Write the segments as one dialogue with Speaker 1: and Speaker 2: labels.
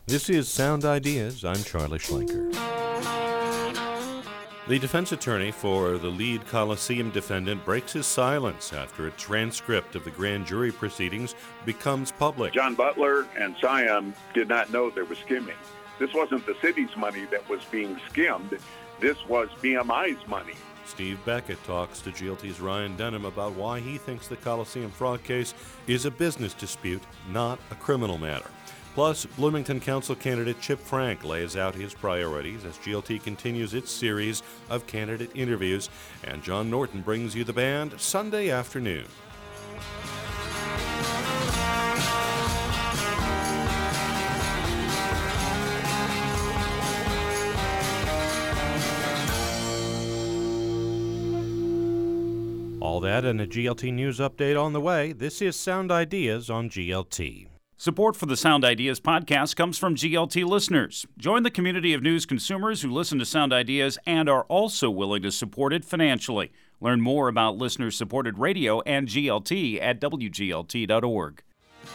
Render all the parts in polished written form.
Speaker 1: This is Sound Ideas. I'm Charlie Schlenker. The defense attorney for the lead Coliseum defendant breaks his silence after a transcript of the grand jury proceedings becomes public.
Speaker 2: John Butler and Siam did not know there was skimming. This wasn't the city's money that was being skimmed. This was BMI's money.
Speaker 1: Steve Beckett talks to GLT's Ryan Denham about why he thinks the Coliseum fraud case is a business dispute, not a criminal matter. Plus, Bloomington Council candidate Chip Frank lays out his priorities as GLT continues its series of candidate interviews, and John Norton brings you the band Sunday afternoon. All that and a GLT News update on the way. This is Sound Ideas on GLT.
Speaker 3: Support for the Sound Ideas podcast comes from GLT listeners. Join the community of news consumers who listen to Sound Ideas and are also willing to support it financially. Learn more about listener-supported radio and GLT at WGLT.org.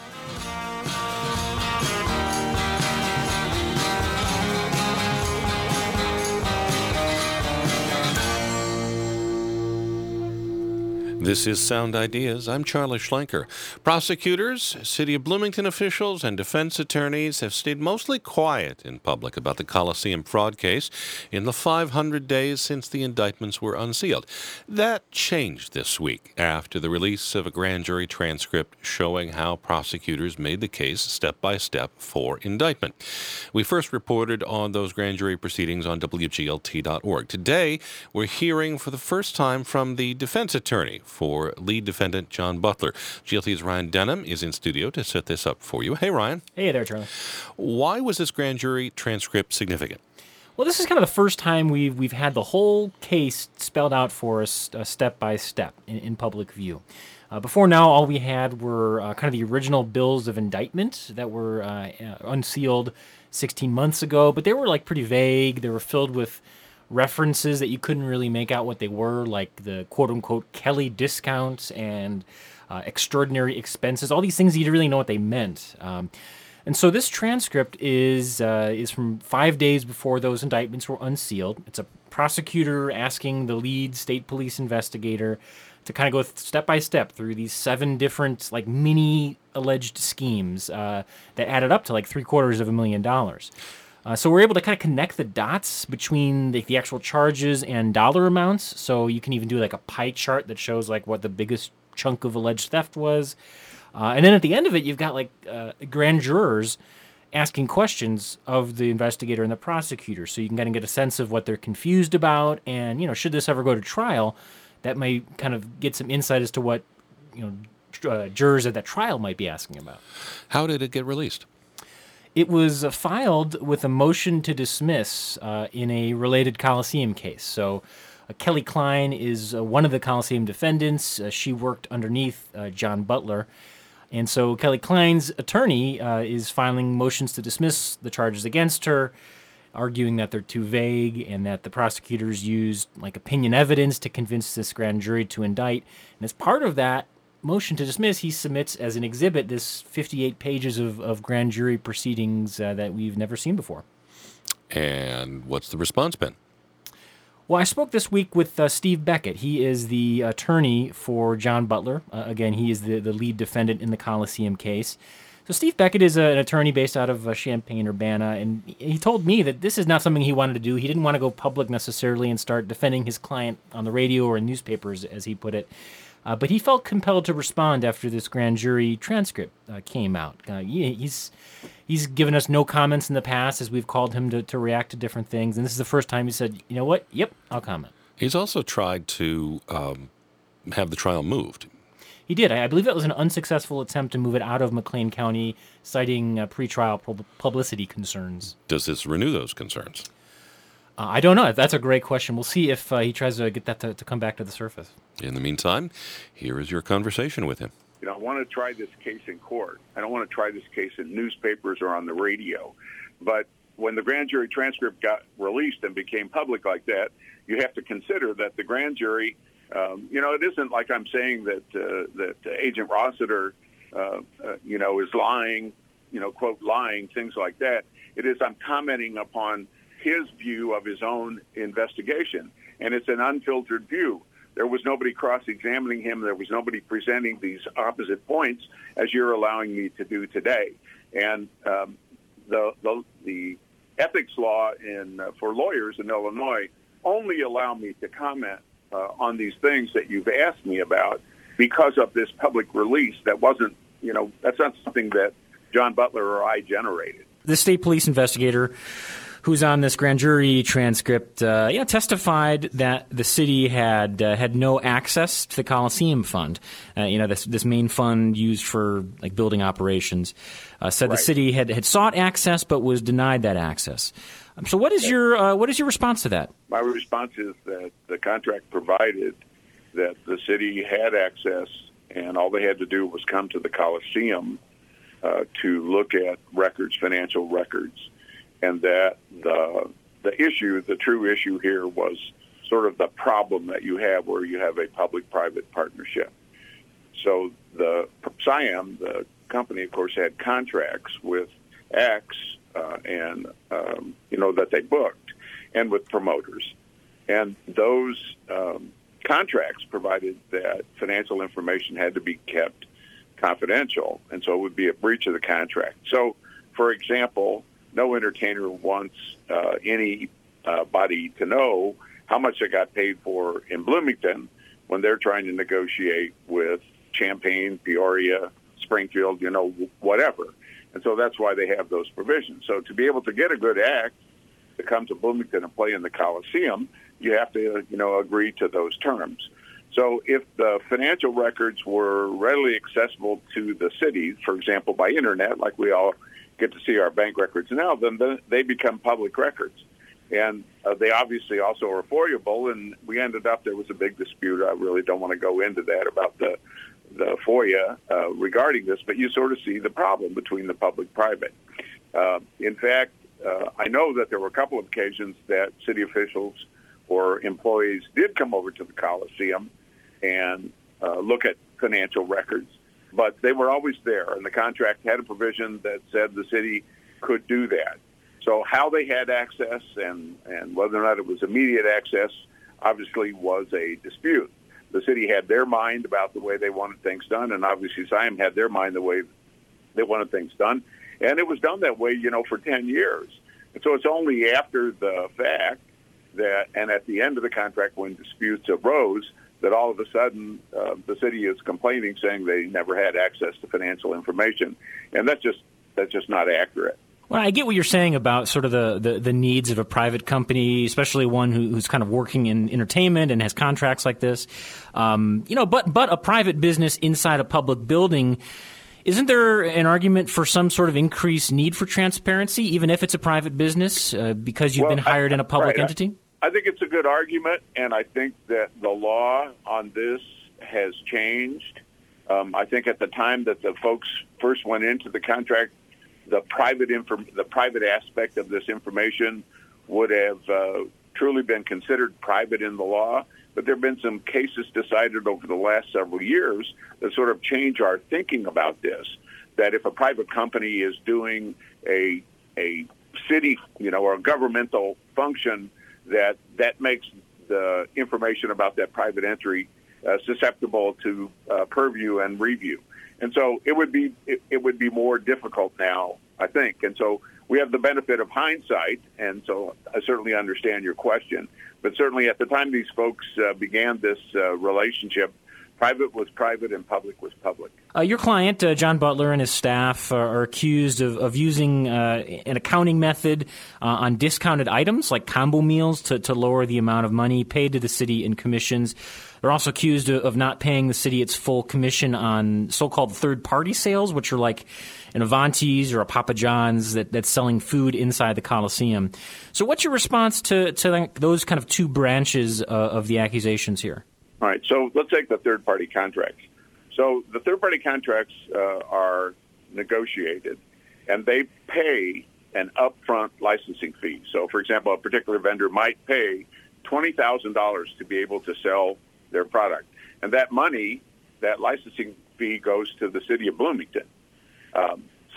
Speaker 1: This is Sound Ideas. I'm Charlie Schlenker. Prosecutors, City of Bloomington officials, and defense attorneys have stayed mostly quiet in public about the Coliseum fraud case in the 500 days since the indictments were unsealed. That changed this week after the release of a grand jury transcript showing how prosecutors made the case step by step for indictment. We first reported on those grand jury proceedings on WGLT.org. Today, we're hearing for the first time from the defense attorney for lead defendant John Butler. GLT's Ryan Denham is in studio to set this up for you. Hey, Ryan.
Speaker 4: Hey there, Charlie.
Speaker 1: Why was this grand jury transcript significant?
Speaker 4: Well, this is kind of the first time we've had the whole case spelled out for us step by step in public view. Before now, all we had were kind of the original bills of indictment that were unsealed 16 months ago, but they were like pretty vague. They were filled with references that you couldn't really make out what they were, like the quote-unquote Kelly discounts and extraordinary expenses, all these things you didn't really know what they meant. And so this transcript is from 5 days before those indictments were unsealed. It's a prosecutor asking the lead state police investigator to kind of go step by step through these 7 different like mini alleged schemes that added up to like $750,000. So we're able to kind of connect the dots between the actual charges and dollar amounts. So you can even do like a pie chart that shows like what the biggest chunk of alleged theft was. And then at the end of it, you've got like grand jurors asking questions of the investigator and the prosecutor. So you can kind of get a sense of what they're confused about. And, should this ever go to trial, that might kind of get some insight as to what, jurors at that trial might be asking about.
Speaker 1: How did it get released?
Speaker 4: It was filed with a motion to dismiss in a related Coliseum case. So Kelly Klein is one of the Coliseum defendants. She worked underneath John Butler. And so Kelly Klein's attorney is filing motions to dismiss the charges against her, arguing that they're too vague and that the prosecutors used like opinion evidence to convince this grand jury to indict. And as part of that motion to dismiss, he submits as an exhibit this 58 pages of grand jury proceedings that we've never seen before.
Speaker 1: And what's the response been?
Speaker 4: Well, I spoke this week with Steve Beckett. He is the attorney for John Butler. Again, he is the lead defendant in the Coliseum case. So Steve Beckett is an attorney based out of Champaign-Urbana, and he told me that this is not something he wanted to do. He didn't want to go public necessarily and start defending his client on the radio or in newspapers, as he put it. But he felt compelled to respond after this grand jury transcript came out. He's given us no comments in the past as we've called him to react to different things. And this is the first time he said, you know what? Yep, I'll comment.
Speaker 1: He's also tried to have the trial moved.
Speaker 4: He did. I believe that was an unsuccessful attempt to move it out of McLean County, citing pretrial publicity concerns.
Speaker 1: Does this renew those concerns?
Speaker 4: I don't know. That's a great question. We'll see if he tries to get that to come back to the surface.
Speaker 1: In the meantime, here is your conversation with him.
Speaker 2: I want to try this case in court. I don't want to try this case in newspapers or on the radio. But when the grand jury transcript got released and became public like that, you have to consider that the grand jury, it isn't like I'm saying that Agent Rossiter, is lying, quote, lying, things like that. It is I'm commenting upon his view of his own investigation, and it's an unfiltered view. There was nobody cross-examining him. There was nobody presenting these opposite points as you're allowing me to do today. And the ethics law for lawyers in Illinois only allow me to comment on these things that you've asked me about because of this public release. That wasn't, that's not something that John Butler or I generated.
Speaker 4: The state police investigator who's on this grand jury transcript, testified that the city had no access to the Coliseum Fund. This main fund used for building operations. Said
Speaker 2: Right.
Speaker 4: The city had sought access but was denied that access. So what is your response to that?
Speaker 2: My response is that the contract provided that the city had access, and all they had to do was come to the Coliseum to look at financial records. And that the true issue here was sort of the problem that you have where you have a public-private partnership. So the SIAM, the company, of course, had contracts with X that they booked, and with promoters. And those contracts provided that financial information had to be kept confidential, and so it would be a breach of the contract. So, for example, no entertainer wants anybody to know how much they got paid for in Bloomington when they're trying to negotiate with Champaign, Peoria, Springfield, whatever. And so that's why they have those provisions. So to be able to get a good act to come to Bloomington and play in the Coliseum, you have to, agree to those terms. So if the financial records were readily accessible to the city, for example, by internet, like we all get to see our bank records now, then they become public records. And they obviously also are FOIA-able, and we ended up, there was a big dispute. I really don't want to go into that about the FOIA regarding this, but you sort of see the problem between the public-private. In fact, I know that there were a couple of occasions that city officials or employees did come over to the Coliseum and look at financial records, but they were always there, and the contract had a provision that said the city could do that. So how they had access and whether or not it was immediate access obviously was a dispute. The city had their mind about the way they wanted things done, and obviously SIAM had their mind the way they wanted things done. And it was done that way, for 10 years. And so it's only after the fact that, and at the end of the contract when disputes arose, that all of a sudden the city is complaining, saying they never had access to financial information. And that's just not accurate.
Speaker 4: Well, I get what you're saying about sort of the needs of a private company, especially one who's kind of working in entertainment and has contracts like this. But a private business inside a public building, isn't there an argument for some sort of increased need for transparency, even if it's a private business, because you've been hired in a public entity?
Speaker 2: I think it's a good argument, and I think that the law on this has changed. I think at the time that the folks first went into the contract, the private aspect of this information would have truly been considered private in the law. But there have been some cases decided over the last several years that sort of change our thinking about this, that if a private company is doing a city, or a governmental function, that makes the information about that private entry susceptible to purview and review. And so it would be more difficult now, I think. And so we have the benefit of hindsight, and so I certainly understand your question. But certainly at the time these folks began this relationship, private was private and public was public.
Speaker 4: Your client, John Butler, and his staff are accused of using an accounting method on discounted items like combo meals to lower the amount of money paid to the city in commissions. They're also accused of not paying the city its full commission on so-called third-party sales, which are like an Avanti's or a Papa John's that's selling food inside the Coliseum. So what's your response to those kind of two branches of the accusations here?
Speaker 2: All right, so let's take the third-party contracts. So the third-party contracts are negotiated, and they pay an upfront licensing fee. So, for example, a particular vendor might pay $20,000 to be able to sell their product. And that money, that licensing fee, goes to the city of Bloomington.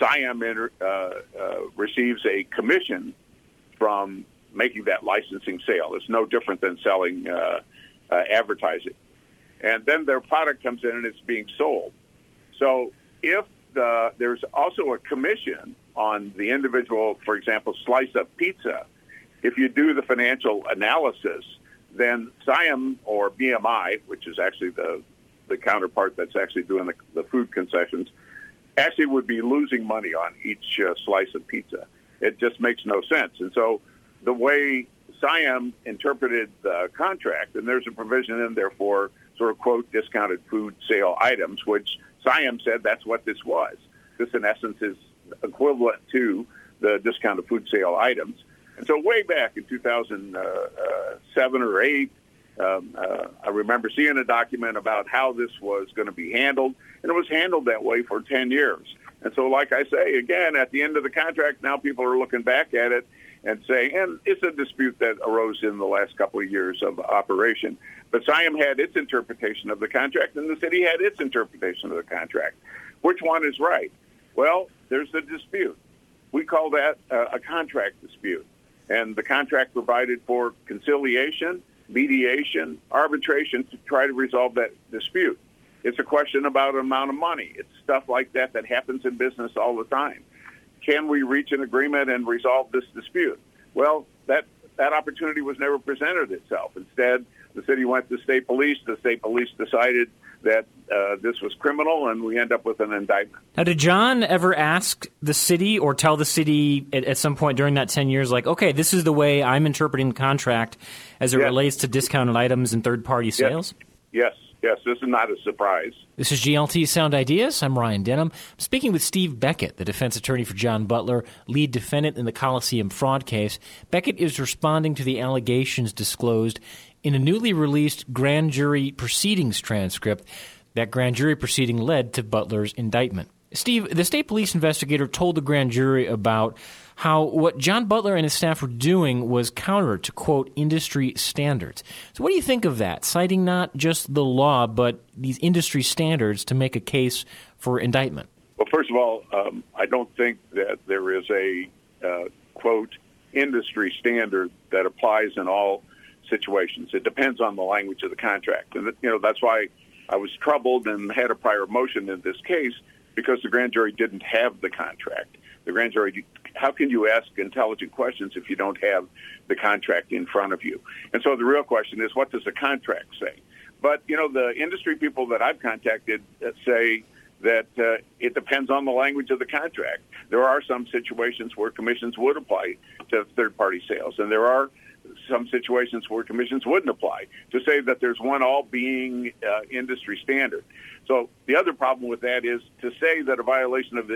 Speaker 2: Siam receives a commission from making that licensing sale. It's no different than selling advertising. And then their product comes in and it's being sold. So if there's also a commission on the individual, for example, slice of pizza, if you do the financial analysis, then Siam or BMI, which is actually the counterpart that's actually doing the food concessions, actually would be losing money on each slice of pizza. It just makes no sense. And so the way Siam interpreted the contract, and there's a provision in there for sort of, quote, discounted food sale items, which Siam said that's what this was. This, in essence, is equivalent to the discounted food sale items. And so way back in 2007 or 8, I remember seeing a document about how this was going to be handled, and it was handled that way for 10 years. And so, like I say, again, at the end of the contract, now people are looking back at it and saying, and it's a dispute that arose in the last couple of years of operation. But Siam had its interpretation of the contract, and the city had its interpretation of the contract. Which one is right? Well, there's a dispute. We call that a contract dispute. And the contract provided for conciliation, mediation, arbitration to try to resolve that dispute. It's a question about an amount of money. It's stuff like that that happens in business all the time. Can we reach an agreement and resolve this dispute? Well, that opportunity was never presented itself. Instead, the city went to state police. The state police decided that this was criminal, and we end up with an indictment.
Speaker 4: Now, did John ever ask the city or tell the city at some point during that 10 years, like, okay, this is the way I'm interpreting the contract as it relates to discounted items and third-party sales?
Speaker 2: Yes, this is not a surprise.
Speaker 4: This is GLT Sound Ideas. I'm Ryan Denham. I'm speaking with Steve Beckett, the defense attorney for John Butler, lead defendant in the Coliseum fraud case. Beckett is responding to the allegations disclosed in a newly released grand jury proceedings transcript. That grand jury proceeding led to Butler's indictment. Steve, the state police investigator told the grand jury about how what John Butler and his staff were doing was counter to, quote, industry standards. So what do you think of that, citing not just the law, but these industry standards to make a case for indictment?
Speaker 2: Well, first of all, I don't think that there is a, quote, industry standard that applies in all situations. It depends on the language of the contract. And, that's why I was troubled and had a prior motion in this case, because the grand jury didn't have the contract. The grand jury, how can you ask intelligent questions if you don't have the contract in front of you? And so the real question is, what does the contract say? But, the industry people that I've contacted say that it depends on the language of the contract. There are some situations where commissions would apply to third-party sales, and there are some situations where commissions wouldn't apply, to say that there's one all being industry standard. So the other problem with that is to say that a violation of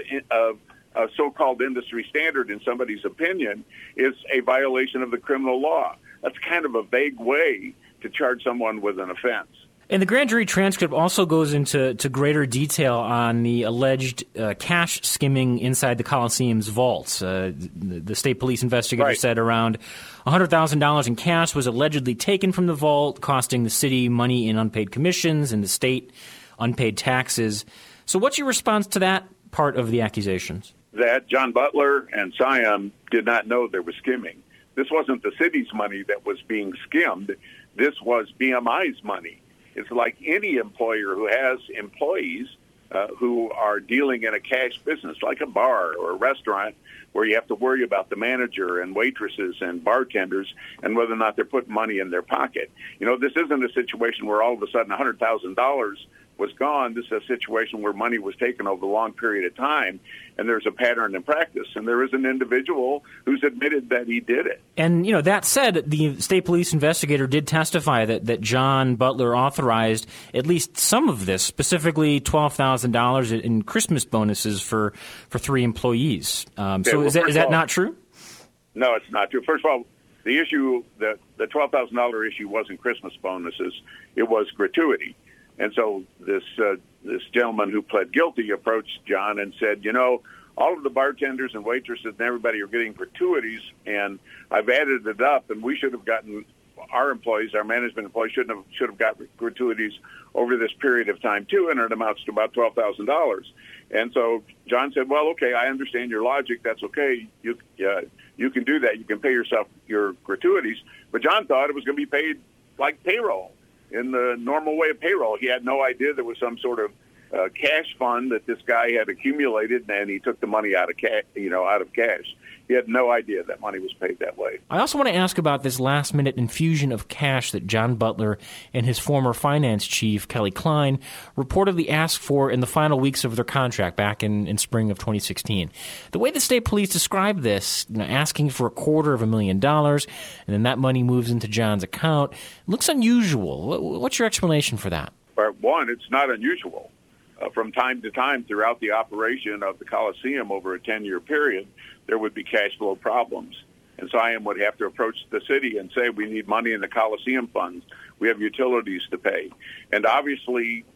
Speaker 2: a so-called industry standard, in somebody's opinion, is a violation of the criminal law. That's kind of a vague way to charge someone with an offense.
Speaker 4: And the grand jury transcript also goes into greater detail on the alleged cash skimming inside the Coliseum's vaults. The state police investigator said around $100,000 in cash was allegedly taken from the vault, costing the city money in unpaid commissions and the state unpaid taxes. So what's your response to that part of the accusations?
Speaker 2: That John Butler and Siam did not know there was skimming. This wasn't the city's money that was being skimmed. This was BMI's money. It's like any employer who has employees who are dealing in a cash business, like a bar or a restaurant, where you have to worry about the manager and waitresses and bartenders and whether or not they're putting money in their pocket. This isn't a situation where all of a sudden $100,000 was gone. This is a situation where money was taken over a long period of time, and there's a pattern in practice, and there is an individual who's admitted that he did it.
Speaker 4: And, that said, the state police investigator did testify that John Butler authorized at least some of this, specifically $12,000 in Christmas bonuses for 3 employees. Is that not true?
Speaker 2: No, it's not true. First of all, the issue, the $12,000 issue wasn't Christmas bonuses. It was gratuity. And so this gentleman who pled guilty approached John and said, all of the bartenders and waitresses and everybody are getting gratuities, and I've added it up, and we should have gotten, our employees, our management employees should have got gratuities over this period of time too, and it amounts to about $12,000. And so John said, well, okay, I understand your logic. That's okay. You can do that. You can pay yourself your gratuities. But John thought it was going to be paid like payroll, in the normal way of payroll. He had no idea there was some sort of cash fund that this guy had accumulated, and he took the money out of cash. He had no idea that money was paid that way.
Speaker 4: I also want to ask about this last-minute infusion of cash that John Butler and his former finance chief, Kelly Klein, reportedly asked for in the final weeks of their contract back in spring of 2016. The way the state police described this, asking for $250,000, and then that money moves into John's account, looks unusual. What's your explanation for that?
Speaker 2: One, it's not unusual. From time to time throughout the operation of the Coliseum over a 10-year period, there would be cash flow problems. And SIAM would have to approach the city and say, we need money in the Coliseum funds. We have utilities to pay. And obviously,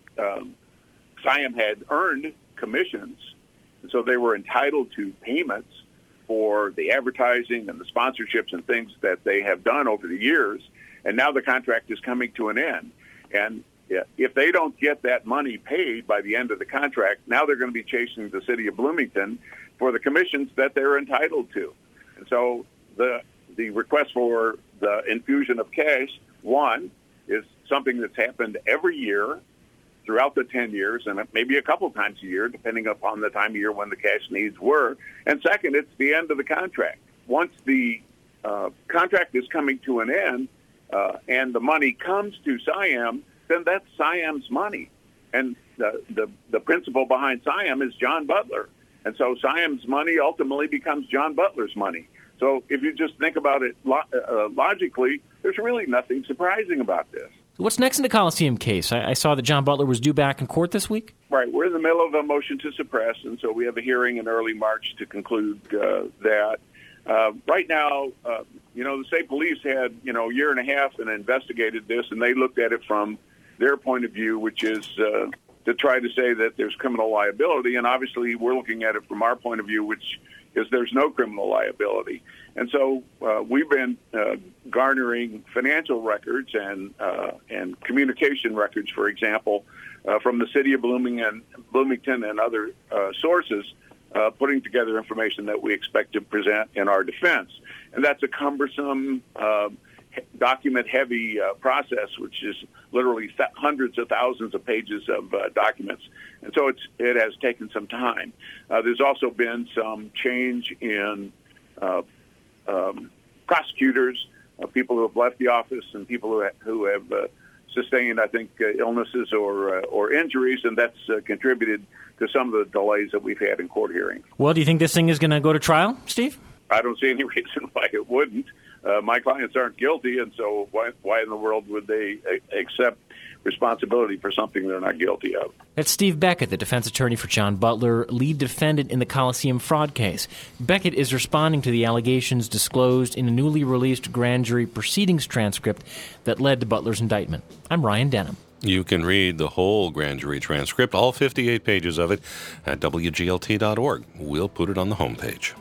Speaker 2: SIAM had earned commissions, and so they were entitled to payments for the advertising and the sponsorships and things that they have done over the years. And now the contract is coming to an end. And if they don't get that money paid by the end of the contract, now they're going to be chasing the city of Bloomington for the commissions that they're entitled to. And so the request for the infusion of cash, one, is something that's happened every year throughout the 10 years, and maybe a couple times a year, depending upon the time of year when the cash needs were. And second, it's the end of the contract. Once the contract is coming to an end and the money comes to SIAM, then that's SIAM's money. And the principal behind SIAM is John Butler. And so SIAM's money ultimately becomes John Butler's money. So if you just think about it logically, there's really nothing surprising about this.
Speaker 4: What's next in the Coliseum case? I saw that John Butler was due back in court this week.
Speaker 2: Right. We're in the middle of a motion to suppress, and so we have a hearing in early March to conclude that. Right now, the state police had, a year and a half and investigated this, and they looked at it from their point of view, which is to try to say that there's criminal liability. And obviously we're looking at it from our point of view, which is there's no criminal liability. And so we've been garnering financial records and communication records, for example, from the city of Bloomington and other sources, putting together information that we expect to present in our defense. And that's a cumbersome, document-heavy process, which is literally hundreds of thousands of pages of documents. And so it has taken some time. There's also been some change in prosecutors, people who have left the office and people who have sustained, I think, illnesses or injuries, and that's contributed to some of the delays that we've had in court hearings.
Speaker 4: Well, do you think this thing is going to go to trial, Steve?
Speaker 2: I don't see any reason why it wouldn't. My clients aren't guilty, and so why in the world would they accept responsibility for something they're not guilty of?
Speaker 4: That's Steve Beckett, the defense attorney for John Butler, lead defendant in the Coliseum fraud case. Beckett is responding to the allegations disclosed in a newly released grand jury proceedings transcript that led to Butler's indictment. I'm Ryan Denham.
Speaker 1: You can read the whole grand jury transcript, all 58 pages of it, at WGLT.org. We'll put it on the homepage.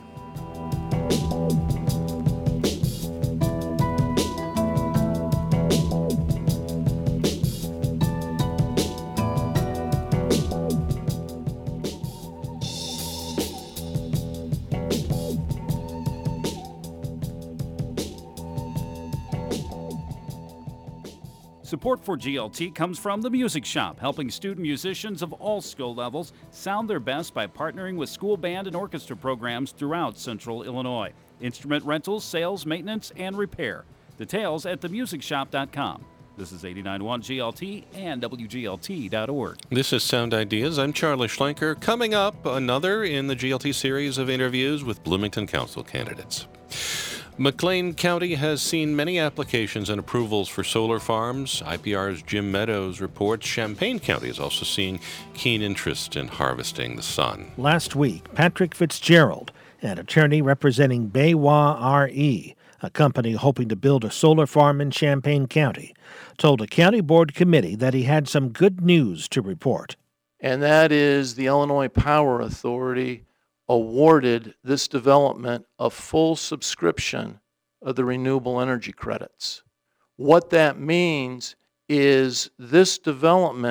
Speaker 3: Support for GLT comes from The Music Shop, helping student musicians of all skill levels sound their best by partnering with school band and orchestra programs throughout Central Illinois. Instrument rentals, sales, maintenance, and repair. Details at themusicshop.com. This is 89.1 GLT and WGLT.org.
Speaker 1: This is Sound Ideas. I'm Charlie Schlenker. Coming up, another in the GLT series of interviews with Bloomington Council candidates. McLean County has seen many applications and approvals for solar farms. IPR's Jim Meadows reports Champaign County is also seeing keen interest in harvesting the sun.
Speaker 5: Last week, Patrick Fitzgerald, an attorney representing Baywa RE, a company hoping to build a solar farm in Champaign County, told a county board committee that he had some good news to report.
Speaker 6: And that is the Illinois Power Authority awarded this development a full subscription of the renewable energy credits. What that means is this development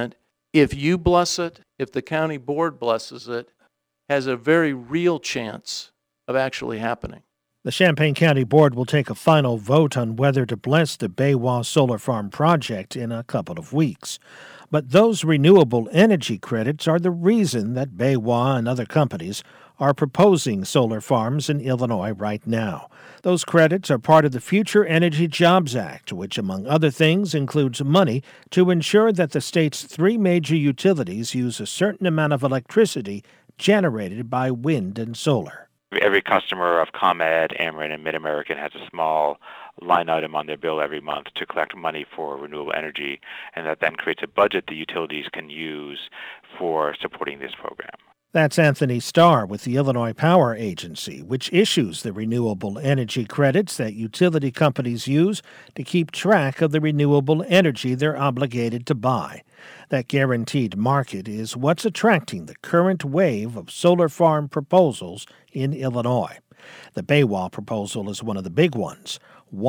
Speaker 6: if you bless it, if the county board blesses it, has a very real chance of actually happening.
Speaker 5: The Champaign County Board will take a final vote on whether to bless the Baywa Solar Farm project in a couple of weeks. But those renewable energy credits are the reason that Baywa and other companies are proposing solar farms in Illinois right now. Those credits are part of the Future Energy Jobs Act, which, among other things, includes money to ensure that the state's three major utilities use a certain amount of electricity generated by wind and solar.
Speaker 7: Every customer of ComEd, Ameren, and MidAmerican has a small line item on their bill every month to collect money for renewable energy, and that then creates a budget the utilities can use for supporting this program.
Speaker 5: That's Anthony Starr with the Illinois Power Agency, which issues the renewable energy credits that utility companies use to keep track of the renewable energy they're obligated to buy. That guaranteed market is what's attracting the current wave of solar farm proposals in Illinois. The Baywa proposal is one of the big ones,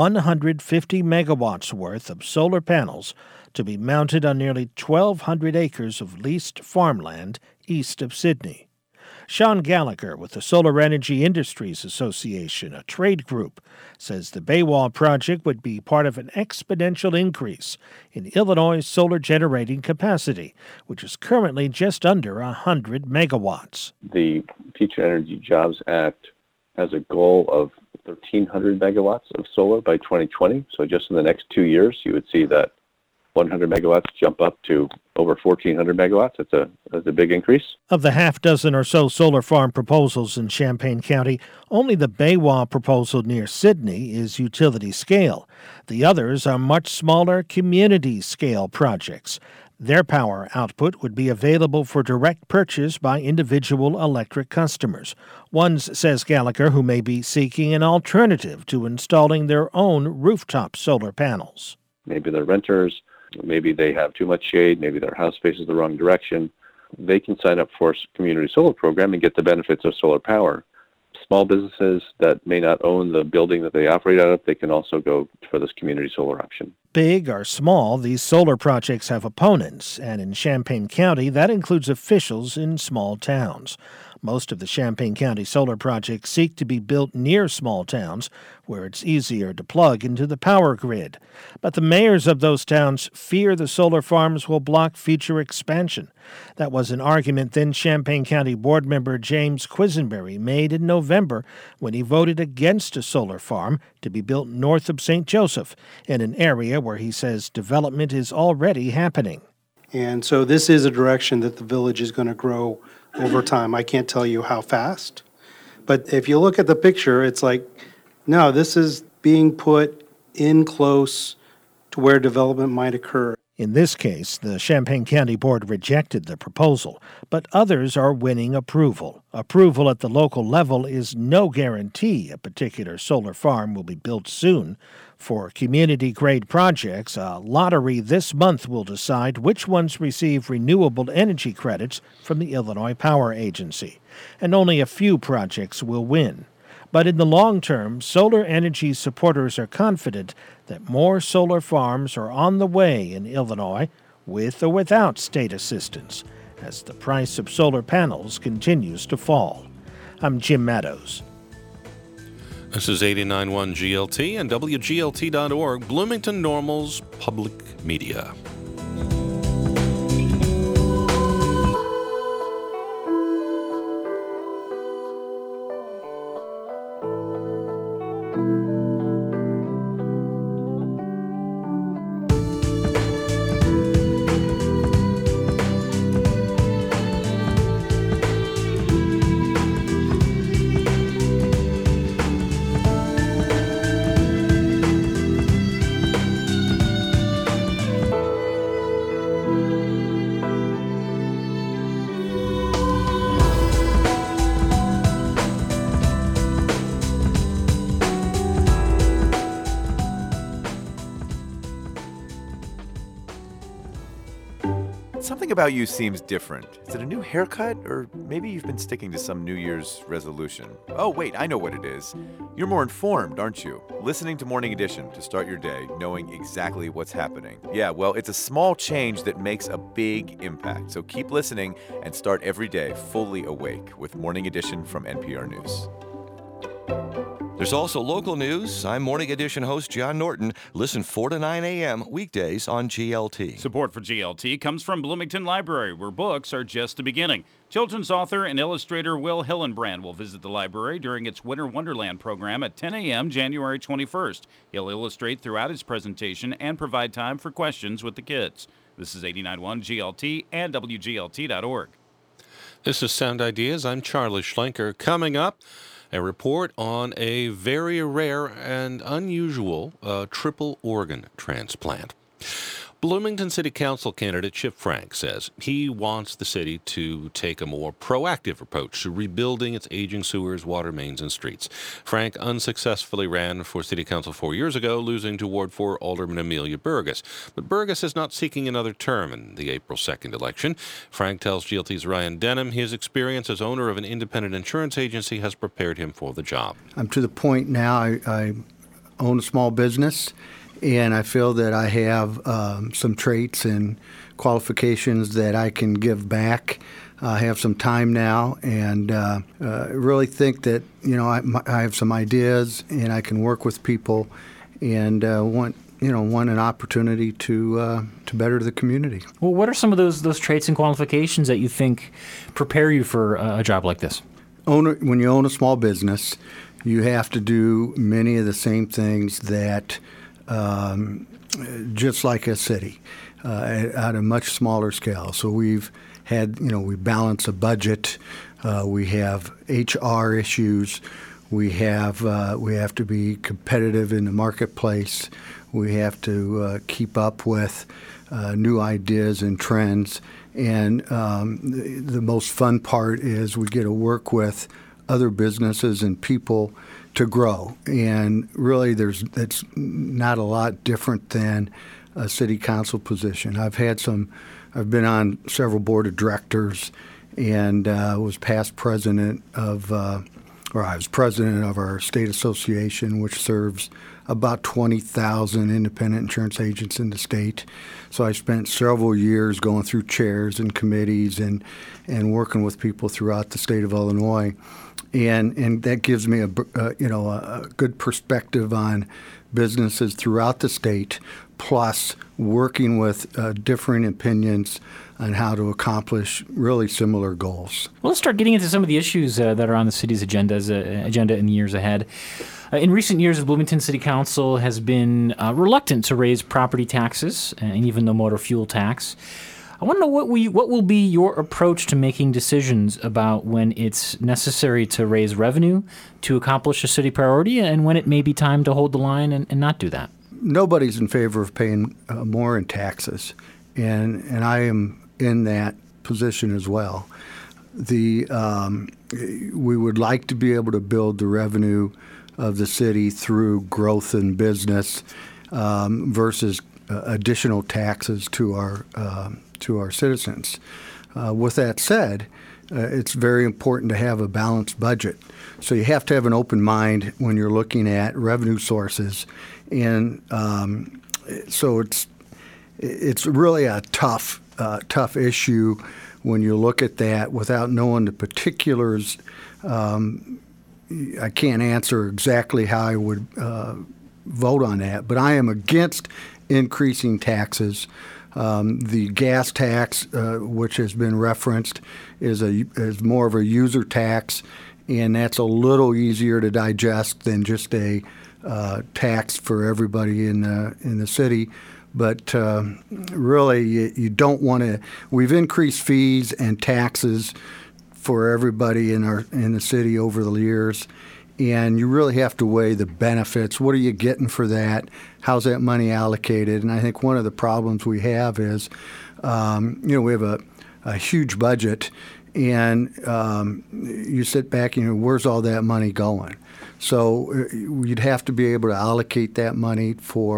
Speaker 5: 150 megawatts worth of solar panels to be mounted on nearly 1,200 acres of leased farmland east of Sydney. Sean Gallagher with the Solar Energy Industries Association, a trade group, says the Baywa project would be part of an exponential increase in Illinois' solar generating capacity, which is currently just under 100 megawatts.
Speaker 8: The Future Energy Jobs Act has a goal of 1,300 megawatts of solar by 2020. So just in the next 2 years, you would see that 100 megawatts jump up to over 1,400 megawatts. That's a big increase.
Speaker 5: Of the half dozen or so solar farm proposals in Champaign County, only the Baywa proposal near Sydney is utility scale. The others are much smaller community scale projects. Their power output would be available for direct purchase by individual electric customers. Ones, says Gallagher, who may be seeking an alternative to installing their own rooftop solar panels.
Speaker 8: Maybe they're renters. Maybe they have too much shade. Maybe their house faces the wrong direction. They can sign up for a community solar program and get the benefits of solar power. Small businesses that may not own the building that they operate out of, they can also go for this community solar option.
Speaker 5: Big or small, these solar projects have opponents, and in Champaign County, that includes officials in small towns. Most of the Champaign County solar projects seek to be built near small towns where it's easier to plug into the power grid. But the mayors of those towns fear the solar farms will block future expansion. That was an argument then Champaign County board member James Quisenberry made in November when he voted against a solar farm to be built north of St. Joseph, in an area where he says development is already happening.
Speaker 9: And so this is a direction that the village is going to grow over time. I can't tell you how fast, but if you look at the picture, it's like, no, this is being put in close to where development might occur.
Speaker 5: In this case, the Champaign County Board rejected the proposal, but others are winning approval. Approval at the local level is no guarantee a particular solar farm will be built soon. For community-grade projects, a lottery this month will decide which ones receive renewable energy credits from the Illinois Power Agency, and only a few projects will win. But in the long term, solar energy supporters are confident that more solar farms are on the way in Illinois, with or without state assistance, as the price of solar panels continues to fall. I'm Jim Meadows.
Speaker 1: This is 89.1 GLT and WGLT.org, Bloomington Normal's public media.
Speaker 10: about you seems different. Is it a new haircut, or maybe you've been sticking to some New Year's resolution? Oh, wait, I know what it is. You're more informed, aren't you? Listening to Morning Edition to start your day, knowing exactly what's happening. Yeah, well, it's a small change that makes a big impact. So keep listening and start every day fully awake with Morning Edition from NPR News.
Speaker 11: There's also local news. I'm Morning Edition host John Norton. Listen 4 to 9 a.m. weekdays on GLT.
Speaker 3: Support for GLT comes from Bloomington Library, where books are just the beginning. Children's author and illustrator Will Hillenbrand will visit the library during its Winter Wonderland program at 10 a.m. January 21st. He'll illustrate throughout his presentation and provide time for questions with the kids. This is 89.1 GLT and WGLT.org.
Speaker 1: This is Sound Ideas. I'm Charlie Schlenker. Coming up, a report on a very rare and unusual triple organ transplant. Bloomington City Council candidate Chip Frank says he wants the city to take a more proactive approach to rebuilding its aging sewers, water mains, and streets. Frank unsuccessfully ran for City Council 4 years ago, losing to Ward 4 Alderman Amelia Burgess. But Burgess is not seeking another term in the April 2nd election. Frank tells GLT's Ryan Denham his experience as owner of an independent insurance agency has prepared him for the job.
Speaker 12: I'm to the point now I own a small business, and I feel that I have some traits and qualifications that I can give back. I have some time now, and really think that I have some ideas, and I can work with people, and want an opportunity to better the community.
Speaker 4: Well, what are some of those traits and qualifications that you think prepare you for a job like this?
Speaker 12: When you own a small business, you have to do many of the same things that just like a city, at a much smaller scale. So we've had, we balance a budget, we have HR issues, we have to be competitive in the marketplace, we have to keep up with new ideas and trends, and the most fun part is we get to work with other businesses and people to grow. And really, it's not a lot different than a city council position. I've been on several board of directors, and was past president of, I was president of our state association, which serves about 20,000 independent insurance agents in the state. So I spent several years going through chairs and committees and working with people throughout the state of Illinois. And that gives me a good perspective on businesses throughout the state, plus working with differing opinions on how to accomplish really similar goals.
Speaker 4: Well, let's start getting into some of the issues that are on the city's agenda in the years ahead. In recent years, the Bloomington City Council has been reluctant to raise property taxes and even the motor fuel tax. I want to know what will be your approach to making decisions about when it's necessary to raise revenue to accomplish a city priority and when it may be time to hold the line and not do that.
Speaker 12: Nobody's in favor of paying more in taxes, and I am in that position as well. We would like to be able to build the revenue of the city through growth in business versus additional taxes to our citizens. With that said, it's very important to have a balanced budget. So you have to have an open mind when you're looking at revenue sources, and so it's really a tough issue when you look at that without knowing the particulars. I can't answer exactly how I would vote on that, but I am against increasing taxes. The gas tax, which has been referenced, is more of a user tax, and that's a little easier to digest than just a tax for everybody in the city. But really, you don't want to. We've increased fees and taxes for everybody in the city over the years, and you really have to weigh the benefits. What are you getting for that? How's that money allocated? And I think one of the problems we have is, we have a huge budget, and you sit back and where's all that money going? So you'd have to be able to allocate that money for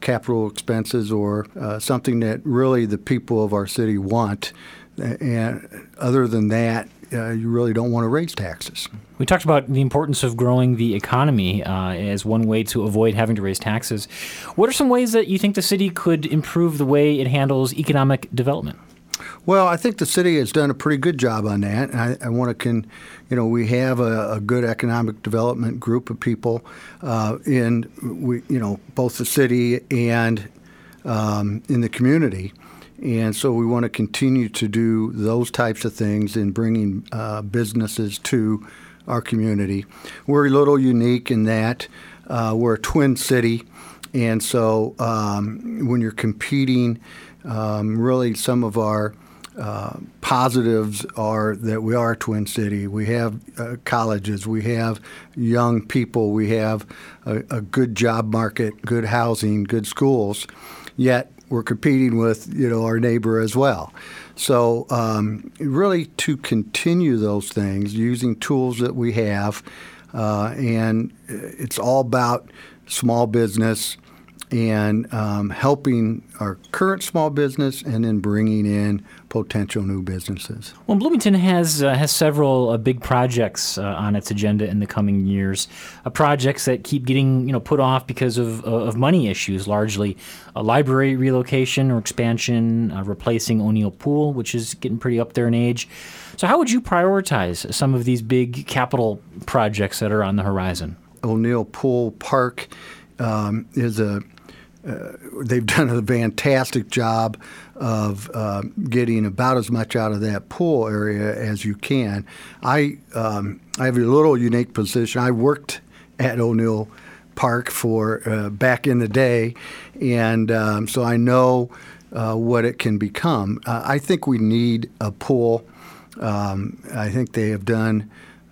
Speaker 12: capital expenses or something that really the people of our city want. And other than that, you really don't want to raise taxes.
Speaker 4: We talked about the importance of growing the economy as one way to avoid having to raise taxes. What are some ways that you think the city could improve the way it handles economic development?
Speaker 12: Well, I think the city has done a pretty good job on that. And I want to, we have a good economic development group of people in both the city and in the community. And so we want to continue to do those types of things in bringing businesses to our community. We're a little unique in that we're a twin city. And so when you're competing, really some of our positives are that we are a twin city. We have colleges. We have young people. We have a good job market, good housing, good schools. Yet we're competing with, our neighbor as well. So really to continue those things using tools that we have, and it's all about small business and helping our current small business and then bringing in potential new businesses.
Speaker 4: Well, Bloomington has several big projects on its agenda in the coming years, projects that keep getting put off because of money issues, largely a library relocation or expansion, replacing O'Neill Pool, which is getting pretty up there in age. So how would you prioritize some of these big capital projects that are on the horizon?
Speaker 12: O'Neill Pool Park they've done a fantastic job of getting about as much out of that pool area as you can. I have a little unique position. I worked at O'Neill Park for back in the day, and so I know what it can become. I think we need a pool. I think they have done.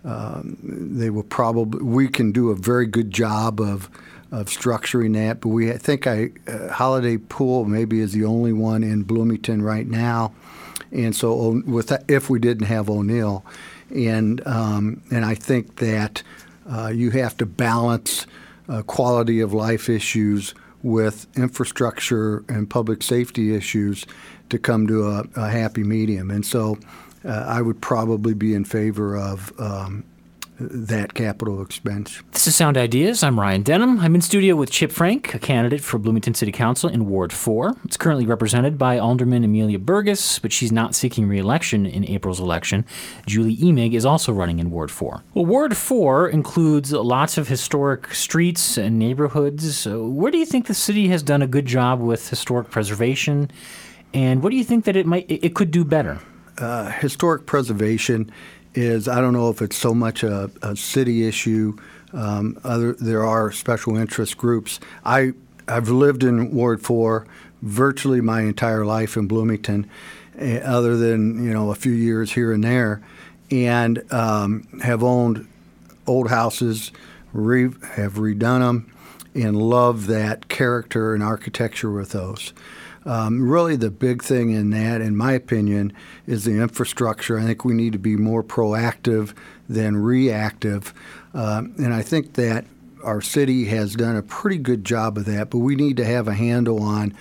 Speaker 12: We can do a very good job of structuring that, but I think Holiday Pool maybe is the only one in Bloomington right now, and so if we didn't have O'Neill, and I think that you have to balance quality of life issues with infrastructure and public safety issues to come to a happy medium, and so I would probably be in favor of that capital expense.
Speaker 4: This is Sound Ideas. I'm Ryan Denham. I'm in studio with Chip Frank, a candidate for Bloomington City Council in Ward 4. It's currently represented by Alderman Amelia Burgess, but she's not seeking re-election in April's election. Julie Emig is also running in Ward 4. Well, Ward 4 includes lots of historic streets and neighborhoods. Where do you think the city has done a good job with historic preservation, and what do you think that it could do better?
Speaker 12: Historic preservation is, I don't know if it's so much a city issue. There are special interest groups. I've lived in Ward 4 virtually my entire life in Bloomington, other than a few years here and there, and have owned old houses, have redone them, and love that character and architecture with those. Really the big thing in that, in my opinion, is the infrastructure. I think we need to be more proactive than reactive. And I think that our city has done a pretty good job of that, but we need to have a handle on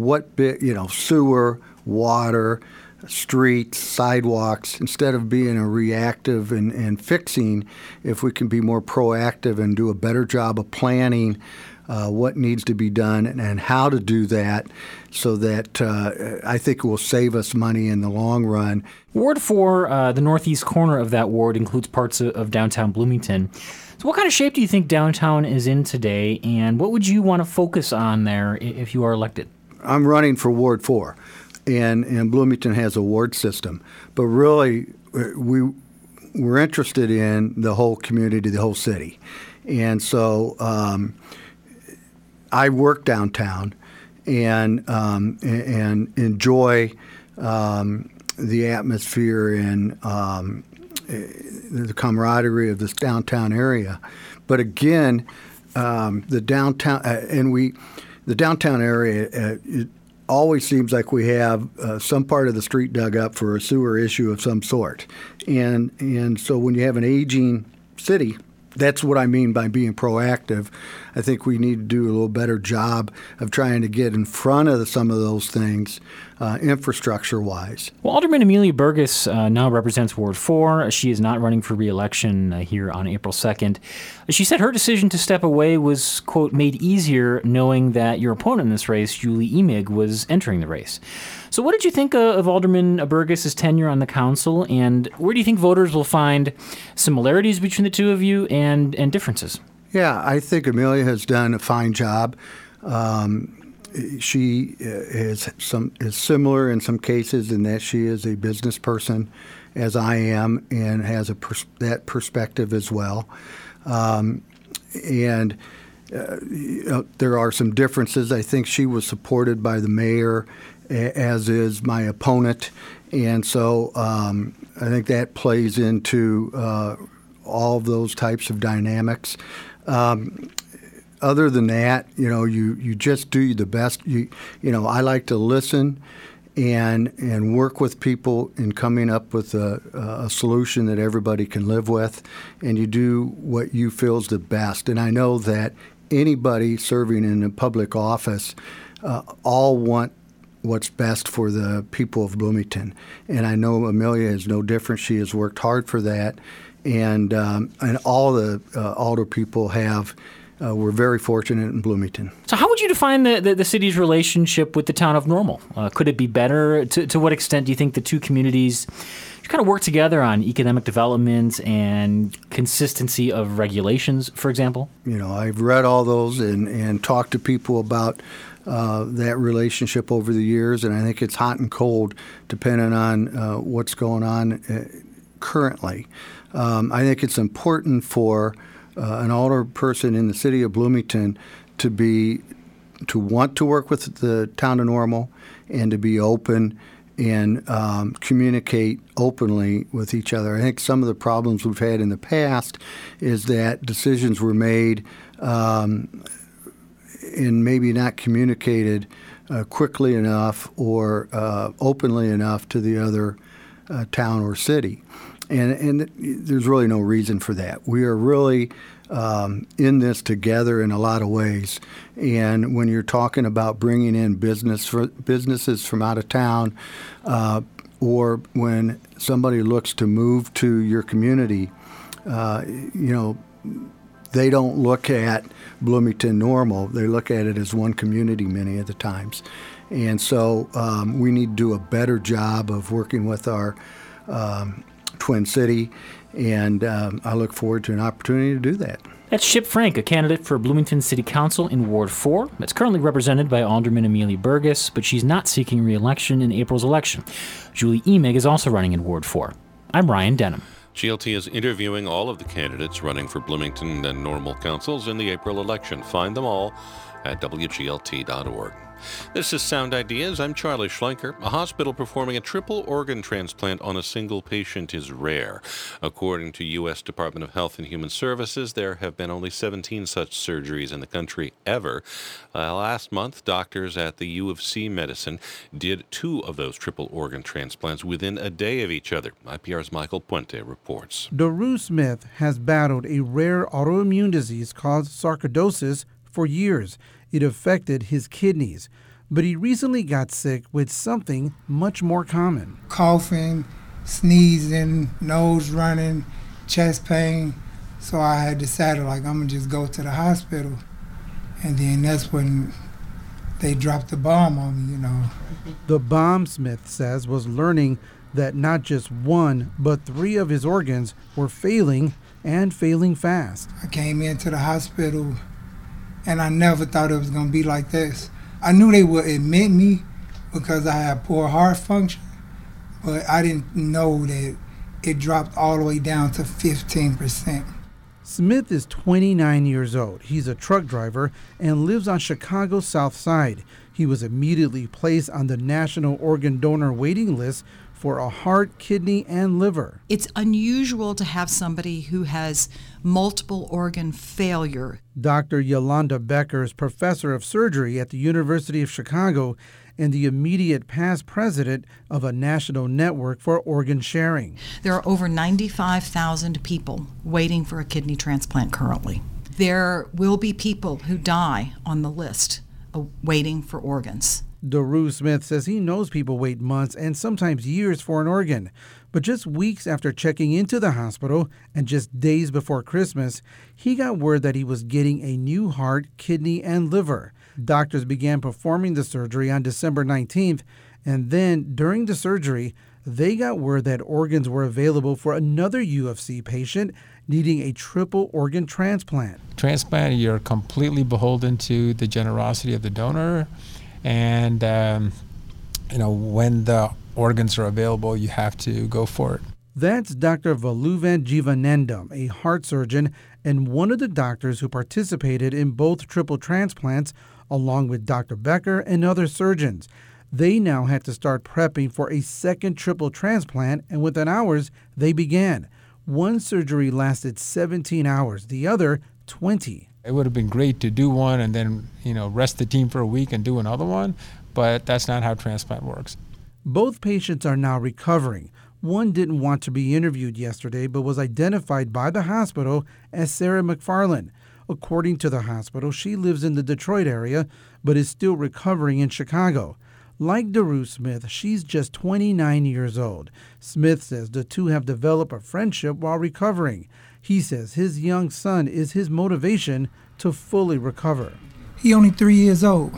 Speaker 12: sewer, water, streets, sidewalks, instead of being a reactive and fixing. If we can be more proactive and do a better job of planning what needs to be done and how to do that, so that I think it will save us money in the long run.
Speaker 4: Ward 4, the northeast corner of that ward, includes parts of downtown Bloomington. So what kind of shape do you think downtown is in today, and what would you want to focus on there if you are elected?
Speaker 12: I'm running for Ward 4, and Bloomington has a ward system. But really, we're interested in the whole community, the whole city. And so I work downtown and enjoy the atmosphere and the camaraderie of this downtown area. But again, the downtown area, it always seems like we have some part of the street dug up for a sewer issue of some sort. And so when you have an aging city, that's what I mean by being proactive. I think we need to do a little better job of trying to get in front of some of those things, infrastructure-wise.
Speaker 4: Well, Alderman Amelia Burgess now represents Ward 4. She is not running for re-election here on April 2nd. She said her decision to step away was, quote, made easier knowing that your opponent in this race, Julie Emig, was entering the race. So what did you think of Alderman Burgess's tenure on the council, and where do you think voters will find similarities between the two of you and differences?
Speaker 12: Yeah, I think Amelia has done a fine job. She is similar in some cases in that she is a business person, as I am, and has that perspective as well. There are some differences. I think she was supported by the mayor, as is my opponent, and so I think that plays into all of those types of dynamics. Other than that, you just do the best. I like to listen and work with people in coming up with a solution that everybody can live with, and you do what you feel is the best. And I know that anybody serving in a public office all want what's best for the people of Bloomington. And I know Amelia is no different. She has worked hard for that. And all the alder people have. We're very fortunate in Bloomington.
Speaker 4: So how would you define the city's relationship with the town of Normal? Could it be better? To what extent do you think the two communities kind of work together on economic development and consistency of regulations, for example?
Speaker 12: I've read all those and talked to people about that relationship over the years, and I think it's hot and cold depending on what's going on currently. I think it's important for an older person in the city of Bloomington to want to work with the town of Normal and to be open and communicate openly with each other. I think some of the problems we've had in the past is that decisions were made and maybe not communicated quickly enough or openly enough to the other town or city. And there's really no reason for that. We are really in this together in a lot of ways. And when you're talking about bringing in businesses from out of town, or when somebody looks to move to your community, they don't look at Bloomington Normal. They look at it as one community many of the times. And so we need to do a better job of working with our Twin City, and I look forward to an opportunity to do that.
Speaker 4: That's Chip Frank, a candidate for Bloomington City Council in Ward 4. That's currently represented by Alderman Amelia Burgess, but she's not seeking re-election in April's election. Julie Emig is also running in Ward 4. I'm Ryan Denham.
Speaker 1: GLT is interviewing all of the candidates running for Bloomington and Normal councils in the April election. Find them all at WGLT.org. This is Sound Ideas. I'm Charlie Schlenker. A hospital performing a triple organ transplant on a single patient is rare. According to U.S. Department of Health and Human Services, there have been only 17 such surgeries in the country ever. Last month, doctors at the U of C Medicine did 2 of those triple organ transplants within a day of each other. IPR's Michael Puente reports.
Speaker 13: Daru Smith has battled a rare autoimmune disease called sarcoidosis for years. It affected his kidneys, but he recently got sick with something much more common.
Speaker 14: Coughing, sneezing, nose running, chest pain. So I had decided, I'm going to just go to the hospital. And then that's when they dropped the bomb on me,
Speaker 13: The bomb, Smith says, was learning that not just 1, but 3 of his organs were failing and failing fast.
Speaker 14: I came into the hospital and I never thought it was going to be like this. I knew they would admit me because I had poor heart function, but I didn't know that it dropped all the way down to 15%.
Speaker 13: Smith is 29 years old. He's a truck driver and lives on Chicago's South Side. He was immediately placed on the National Organ Donor Waiting List for a heart, kidney, and liver.
Speaker 15: It's unusual to have somebody who has multiple organ failure.
Speaker 13: Dr. Yolanda Becker is professor of surgery at the University of Chicago and the immediate past president of a national network for organ sharing.
Speaker 15: There are over 95,000 people waiting for a kidney transplant currently. There will be people who die on the list waiting for organs.
Speaker 13: Daru Smith says he knows people wait months and sometimes years for an organ. But just weeks after checking into the hospital and just days before Christmas, he got word that he was getting a new heart, kidney, and liver. Doctors began performing the surgery on December 19th, and then during the surgery, they got word that organs were available for another UFC patient needing a triple organ transplant.
Speaker 16: Transplant, you're completely beholden to the generosity of the donor, and when the organs are available, you have to go for it.
Speaker 13: That's Dr. Valuvan Jivanendam, a heart surgeon and one of the doctors who participated in both triple transplants, along with Dr. Becker and other surgeons. They now had to start prepping for a second triple transplant, and within hours, they began. One surgery lasted 17 hours, the other 20.
Speaker 16: It would have been great to do one and then, rest the team for a week and do another one, but that's not how transplant works.
Speaker 13: Both patients are now recovering. One didn't want to be interviewed yesterday, but was identified by the hospital as Sarah McFarland. According to the hospital, she lives in the Detroit area, but is still recovering in Chicago. Like Daru Smith, she's just 29 years old. Smith says the two have developed a friendship while recovering. He says his young son is his motivation to fully recover.
Speaker 14: He only 3 years old.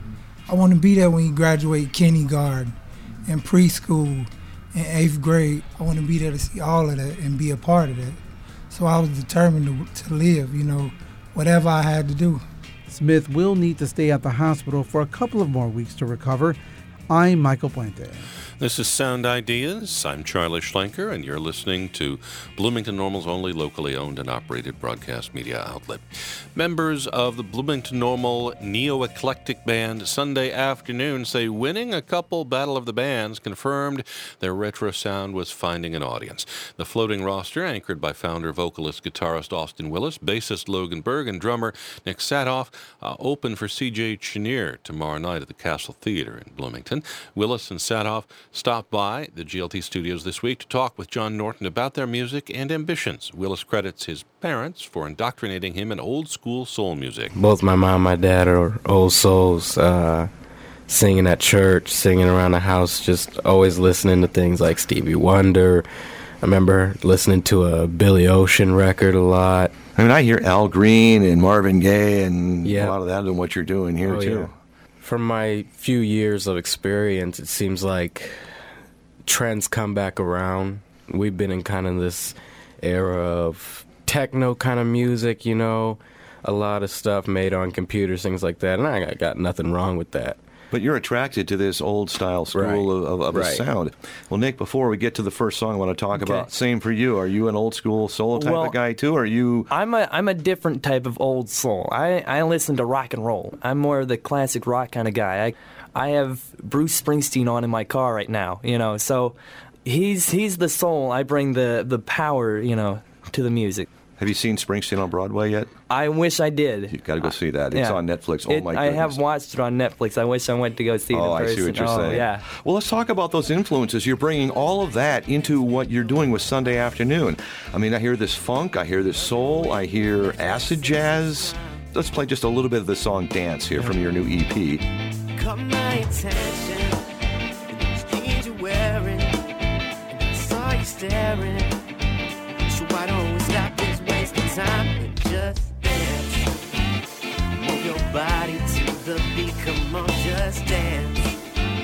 Speaker 14: I want to be there when he graduate kindergarten and preschool and 8th grade. I want to be there to see all of that and be a part of that. So I was determined to live, whatever I had to do.
Speaker 13: Smith will need to stay at the hospital for a couple of more weeks to recover. I'm Michael Puente.
Speaker 1: This is Sound Ideas. I'm Charlie Schlenker, and you're listening to Bloomington Normal's only locally owned and operated broadcast media outlet. Members of the Bloomington Normal Neo-Eclectic Band Sunday Afternoon say winning a couple Battle of the Bands confirmed their retro sound was finding an audience. The floating roster, anchored by founder, vocalist, guitarist Austin Willis, bassist Logan Berg, and drummer Nick Satoff, open for C.J. Chenier tomorrow night at the Castle Theater in Bloomington. Willis and Satoff stopped by the GLT studios this week to talk with John Norton about their music and ambitions. Willis credits his parents for indoctrinating him in old-school soul music.
Speaker 17: Both my mom and my dad are old souls, singing at church, singing around the house, just always listening to things like Stevie Wonder. I remember listening to a Billy Ocean record a lot.
Speaker 11: I mean, I hear Al Green and Marvin Gaye and a lot of that in what you're doing here, too.
Speaker 17: Yeah. From my few years of experience, it seems like trends come back around. We've been in kind of this era of techno kind of music, a lot of stuff made on computers, things like that, and I got nothing wrong with that.
Speaker 11: But you're attracted to this old-style school of a sound. Well, Nick, before we get to the first song I want to talk about, same for you. Are you an old-school soul type of guy, too? Or are you...
Speaker 18: I'm a different type of old soul. I listen to rock and roll. I'm more of the classic rock kind of guy. I have Bruce Springsteen on in my car right now, so he's the soul. I bring the power, to the music.
Speaker 11: Have you seen Springsteen on Broadway yet?
Speaker 18: I wish I did.
Speaker 11: You've got to go see that. It's on Netflix. Oh, my goodness.
Speaker 18: I have watched it on Netflix. I wish I went to go see it in person.
Speaker 11: I see what you're saying.
Speaker 18: Yeah.
Speaker 11: Well, let's talk about those influences. You're bringing all of that into what you're doing with Sunday Afternoon. I mean, I hear this funk, I hear this soul, I hear acid jazz. Let's play just a little bit of the song Dance here from your new EP.
Speaker 19: Caught my attention, those jeans you're wearing, and I saw you staring. So why don't we stop this wasting time and just dance? Move your body to the beat, come on, just dance.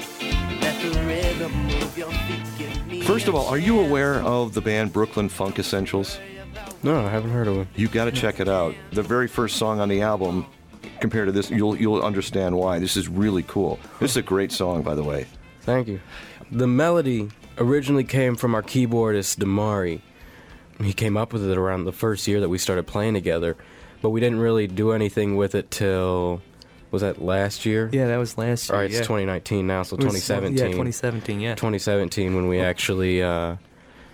Speaker 19: Let the rhythm move your feet, give me.
Speaker 11: First of all, are you aware of the band Brooklyn Funk Essentials?
Speaker 17: No, I haven't heard of it.
Speaker 11: You've got to check it out. The very first song on the album, compared to this, you'll understand why. This is really cool. This is a great song, by the way.
Speaker 17: Thank you. The melody originally came from our keyboardist, Damari. He came up with it around the first year that we started playing together, but we didn't really do anything with it till, was that last year?
Speaker 18: Yeah, that was last year.
Speaker 17: All right, it's 2019 now, so 2017.
Speaker 18: Yeah, 2017, yeah.
Speaker 17: 2017 when we actually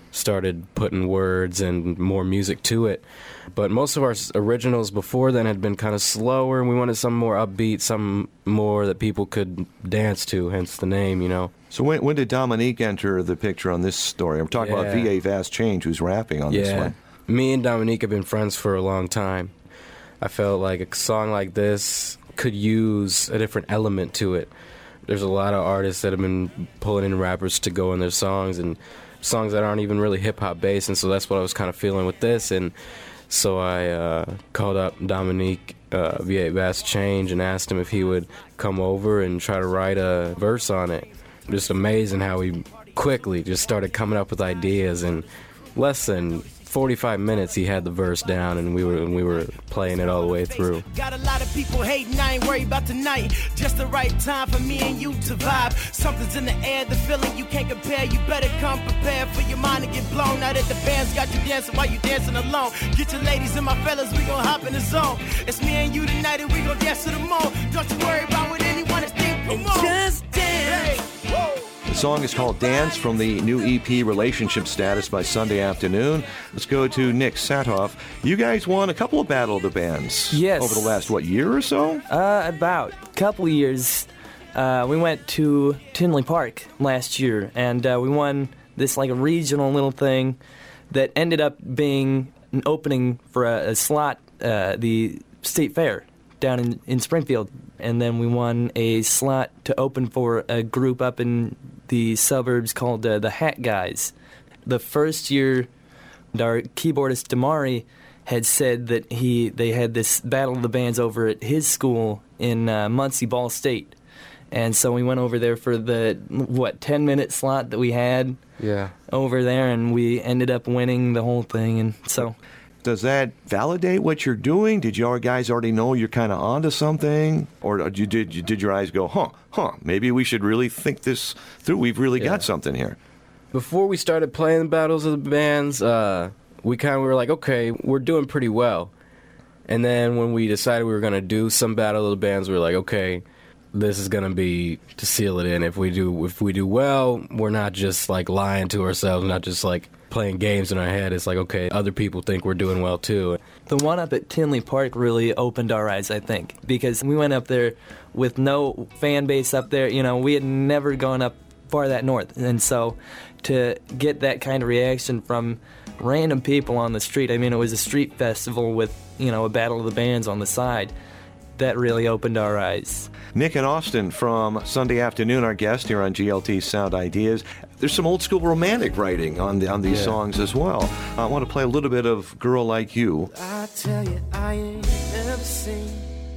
Speaker 17: started putting words and more music to it. But most of our originals before then had been kind of slower, and we wanted something more upbeat, something more that people could dance to, hence the name, you know.
Speaker 11: So when did Dominique enter the picture on this story? I'm talking about V.A. Vast Change, who's rapping on this one.
Speaker 17: Me and Dominique have been friends for a long time. I felt like a song like this could use a different element to it. There's a lot of artists that have been pulling in rappers to go in their songs, and songs that aren't even really hip-hop based, and so that's what I was kind of feeling with this. And so I called up Dominique, V.A. Vast Change, and asked him if he would come over and try to write a verse on it. Just amazing how he quickly just started coming up with ideas. In less than 45 minutes, he had the verse down, and we were playing it all the way through.
Speaker 19: Got a lot of people hating, I ain't worried about tonight. Just the right time for me and you to vibe. Something's in the air, the feeling you can't compare. You better come prepared for your mind to get blown. Now that the band's got you dancing while you dancing alone. Get your ladies and my fellas, we gon' hop in the zone. It's me and you tonight, and we gon' dance to the moon. Don't you worry about what anyone is thinking. Just dance. Hey.
Speaker 11: The song is called Dance from the new EP Relationship Status by Sunday Afternoon. Let's go to Nick Satoff. You guys won a couple of Battle of the Bands.
Speaker 18: Yes.
Speaker 11: Over the last, year or so?
Speaker 18: About a couple years. We went to Tinley Park last year, and we won this like a regional little thing that ended up being an opening for a slot, the State Fair down in Springfield. And then we won a slot to open for a group up in the suburbs called the Hat Guys. The first year, our keyboardist Damari had said that they had this Battle of the Bands over at his school in Muncie Ball State. And so we went over there for the, 10-minute slot that we had over there, and we ended up winning the whole thing. And so...
Speaker 11: Does that validate what you're doing? Did your guys already know you're kind of onto something? Or did your eyes go, maybe we should really think this through. We've really got something here.
Speaker 17: Before we started playing the Battles of the Bands, we were like, okay, we're doing pretty well. And then when we decided we were going to do some Battle of the Bands, we were like, okay, this is going to be to seal it in. If we do well, we're not just like lying to ourselves, not just like playing games in our head. It's like, okay, other people think we're doing well too.
Speaker 18: The one up at Tinley Park really opened our eyes, I think, because we went up there with no fan base up there. You know, we had never gone up far that north, and so to get that kind of reaction from random people on the street, I mean, it was a street festival with, a Battle of the Bands on the side. That really opened our eyes.
Speaker 11: Nick and Austin from Sunday Afternoon, our guest here on GLT Sound Ideas. There's some old school romantic writing on these songs as well. I want to play a little bit of Girl Like You.
Speaker 19: I tell you, I ain't never seen.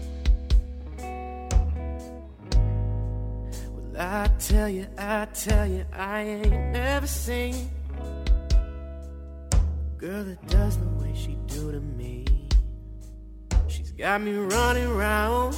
Speaker 19: Well, I tell you, I ain't never seen a girl that does the way she do to me. She's got me running around.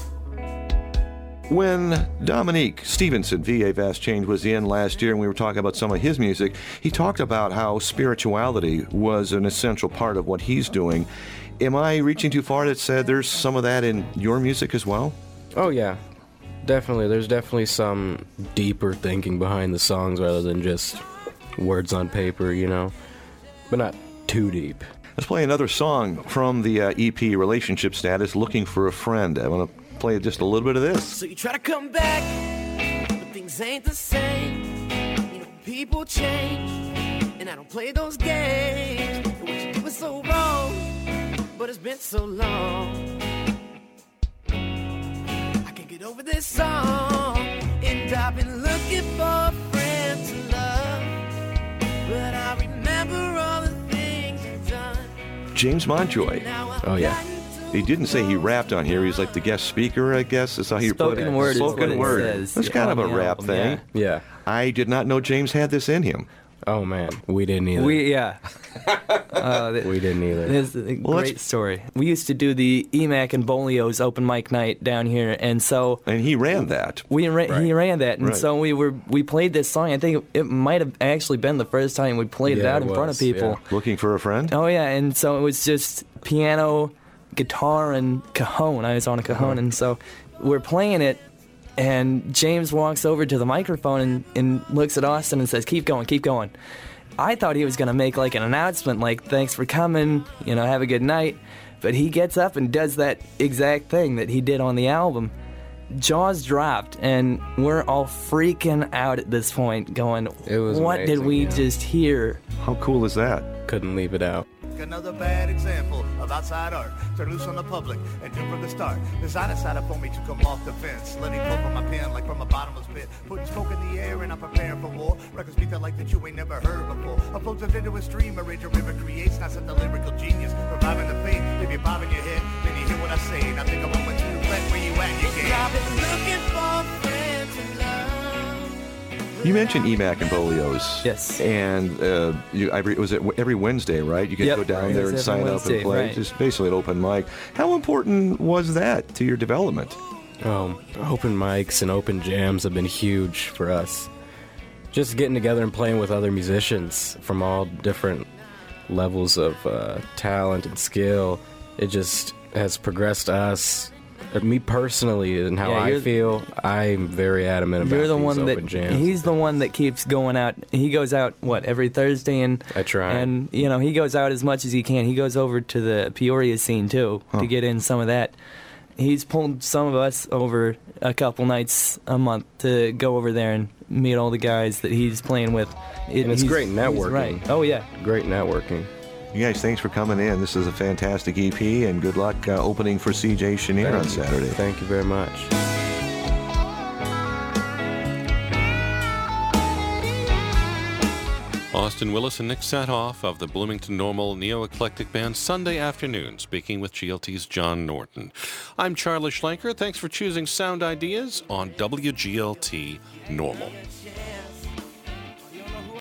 Speaker 11: When Dominique Stevenson, V.A. Vast Change, was in last year and we were talking about some of his music, he talked about how spirituality was an essential part of what he's doing. Am I reaching too far to say there's some of that in your music as well?
Speaker 17: Oh, yeah. Definitely. There's definitely some deeper thinking behind the songs rather than just words on paper, but not too deep.
Speaker 11: Let's play another song from the EP Relationship Status, Looking for a Friend. I want to play just a little bit of this.
Speaker 19: So you try to come back, but things ain't the same. People change, and I don't play those games. And what you do is so wrong, but it's been so long. I can't get over this song, and I've been looking for a friend to love, but I remember all the things you've done.
Speaker 11: James Montjoy.
Speaker 17: Oh, yeah.
Speaker 11: He didn't say he rapped on here. He's like the guest speaker, I guess. That's how he put it.
Speaker 18: Spoken word.
Speaker 11: Spoken word. That's kind of a rap thing.
Speaker 17: Yeah.
Speaker 11: I did not know James had this in him.
Speaker 17: Oh, man. We didn't either.
Speaker 18: We
Speaker 17: didn't either.
Speaker 18: This is a great story. We used to do the EMAC and Bolio's open mic night down here, and so...
Speaker 11: And he ran that.
Speaker 18: He ran that, and so we played this song. I think it might have actually been the first time we played it out in front of people.
Speaker 11: Yeah. Looking for a friend?
Speaker 18: Oh, yeah, and so it was just piano, guitar, and cajon. I was on a cajon, and so we're playing it, and James walks over to the microphone and looks at Austin and says, keep going, keep going. I thought he was going to make like an announcement like, thanks for coming, have a good night. But he gets up and does that exact thing that he did on the album. Jaws dropped, and we're all freaking out at this point, going, what
Speaker 17: amazing,
Speaker 18: did we just hear?
Speaker 11: How cool is that?
Speaker 17: Couldn't leave it out.
Speaker 20: Another bad example of outside art. Turn loose on the public and do from the start. Designer side up for me to come off the fence. Letting pull from my pen like from a bottomless pit. Putting smoke in the air and I'm preparing for war. Records beat that like that you ain't never heard before. Uploads it into a stream, arrange a river creates. Not set the lyrical genius, reviving the faith. If you're bobbing your head, then you hear what I say. Now think about what you reflect where you at, you can. I've been looking for friends and love.
Speaker 11: You mentioned EMAC and Bolio's.
Speaker 18: Yes.
Speaker 11: And was it every Wednesday, right? You could go down there and sign up and play.
Speaker 18: Right.
Speaker 11: Just basically an open mic. How important was that to your development?
Speaker 17: Open mics and open jams have been huge for us. Just getting together and playing with other musicians from all different levels of talent and skill. It just has progressed us. Me personally, and how I feel, I'm very adamant about
Speaker 18: You're the
Speaker 17: these
Speaker 18: one
Speaker 17: open
Speaker 18: that
Speaker 17: jams.
Speaker 18: he's the one that keeps going out. He goes out every Thursday, and
Speaker 17: I try.
Speaker 18: And he goes out as much as he can. He goes over to the Peoria scene too to get in some of that. He's pulled some of us over a couple nights a month to go over there and meet all the guys that he's playing with.
Speaker 17: And it's great networking.
Speaker 18: Right. Oh yeah.
Speaker 17: Great networking.
Speaker 11: You guys, thanks for coming in. This is a fantastic EP, and good luck opening for CJ Chenier on Saturday.
Speaker 17: Thank you very much.
Speaker 1: Austin Willis and Nick Satoff of the Bloomington Normal Neo-Eclectic Band Sunday Afternoon, speaking with GLT's John Norton. I'm Charlie Schlenker. Thanks for choosing Sound Ideas on WGLT Normal.